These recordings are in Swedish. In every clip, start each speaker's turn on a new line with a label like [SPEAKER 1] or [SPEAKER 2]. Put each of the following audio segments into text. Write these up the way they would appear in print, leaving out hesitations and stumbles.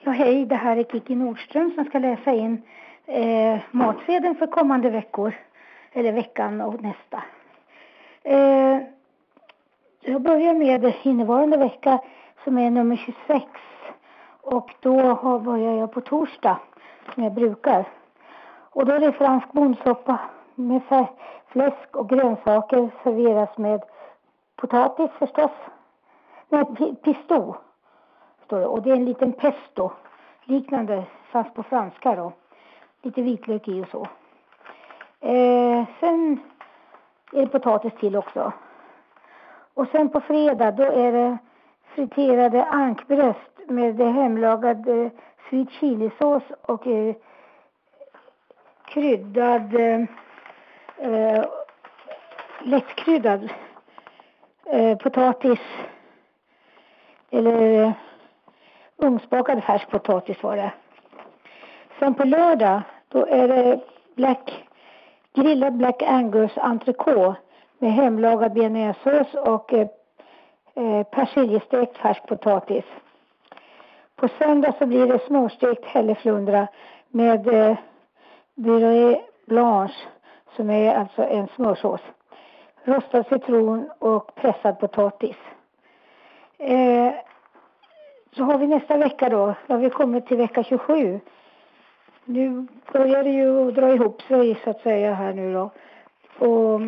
[SPEAKER 1] Ja, hej, det här är Kiki Nordström som ska läsa in matsedeln för kommande veckor. Eller veckan och nästa. Jag börjar med innevarande vecka som är nummer 26. Och då börjar jag på torsdag som jag brukar. Och då är det fransk bondsoppa med fläsk och grönsaker serveras med potatis förstås. Nej, pisto står det. Och det är en liten pesto. Liknande fast på franska då. Lite vitlök i och så. Sen är det potatis till också. Och sen på fredag då är det friterade ankbröst med hemlagad sweet chilisås och kryddad, lättkryddad potatis. Eller ugnsbakad färsk potatis var det. Sen på lördag då är det grillad Black Angus entrecote med hemlagad bearnaisesås och persiljestekt färsk potatis. På söndag så blir det smörstekt hälleflundra med beurre blanche som är alltså en smörsås. Rostad citron och pressad potatis. Så har vi nästa vecka då. Då har vi kommit till vecka 27. Nu börjar det ju dra ihop sig så att säga här nu då. Och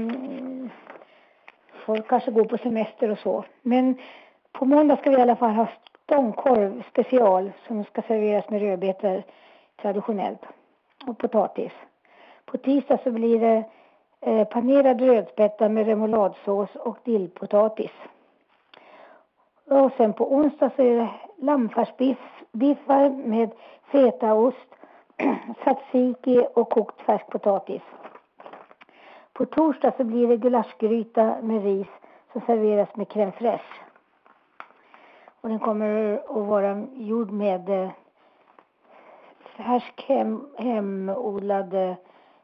[SPEAKER 1] folk kanske går på semester och så. Men på måndag ska vi i alla fall ha stångkorv special som ska serveras med rödbetor traditionellt. Och potatis. På tisdag så blir det panerad rödspätta med remouladsås och dillpotatis. Och sen på onsdag så är det lammfärsbiffar med fetaost, tzatziki och kokt färsk potatis. På torsdag så blir det gulaschgryta med ris som serveras med crème fraîche. Och den kommer att vara gjord med färsk hemodlad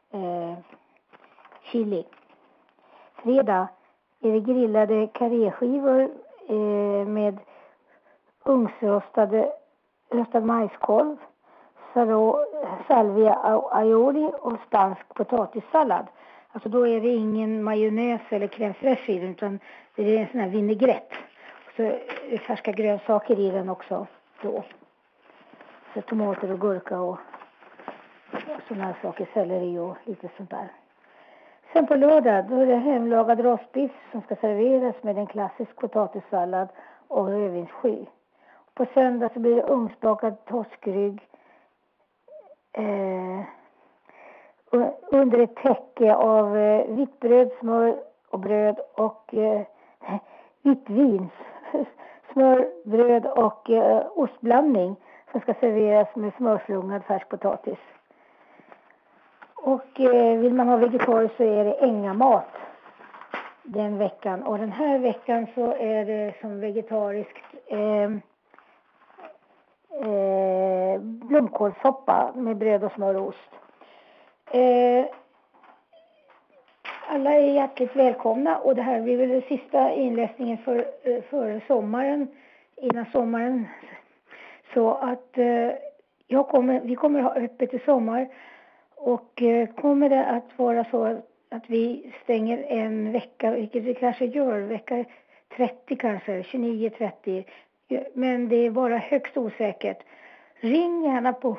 [SPEAKER 1] chili. Fredag är det grillade karéskivor med ugnsrostad majskolv, salvia aioli och spansk potatissallad. Alltså då är det ingen majonnäs eller crème fraîche i den utan det är en sån här vinägrett. Och så är färska grönsaker i den också då. Så tomater och gurka och såna här saker, selleri och lite sånt där. Sen på lördag då är det hemlagad rostbiff som ska serveras med en klassisk potatissallad och rödvinssky. På söndag så blir det ugnsbakad torskrygg under ett täcke av vitt bröd, smör och bröd och vitt vin, smör, bröd och ostblandning som ska serveras med smörslungad färsk potatis. Och vill man ha vegetariskt så är det ängamat den veckan. Och den här veckan så är det som vegetariskt blomkålssoppa med bröd och smör och ost. Alla är hjärtligt välkomna och det här blir väl den sista inläsningen för sommaren, innan sommaren. Så att vi kommer ha öppet i sommar och kommer det att vara så att vi stänger en vecka, vilket vi kanske gör, vecka 30 kanske, 29-30. Men det är bara högst osäkert. Ring gärna på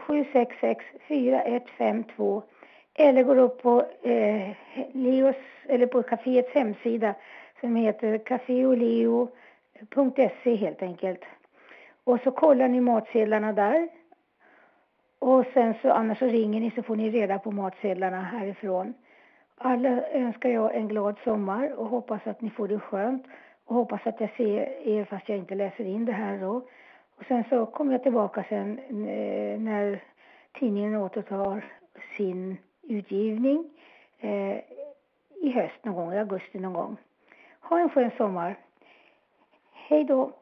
[SPEAKER 1] 766-4152 eller går upp på Leos eller på kaféets hemsida som heter cafeoleo.se helt enkelt. Och så kollar ni matsedlarna där. Och sen så annars så ringer ni så får ni reda på matsedlarna härifrån. Alla önskar jag en glad sommar och hoppas att ni får det skönt. Och hoppas att jag ser er fast jag inte läser in det här då. Och sen så kommer jag tillbaka sen när tidningen återtar sin utgivning i höst någon gång, i augusti någon gång. Ha en skön sommar. Hej då!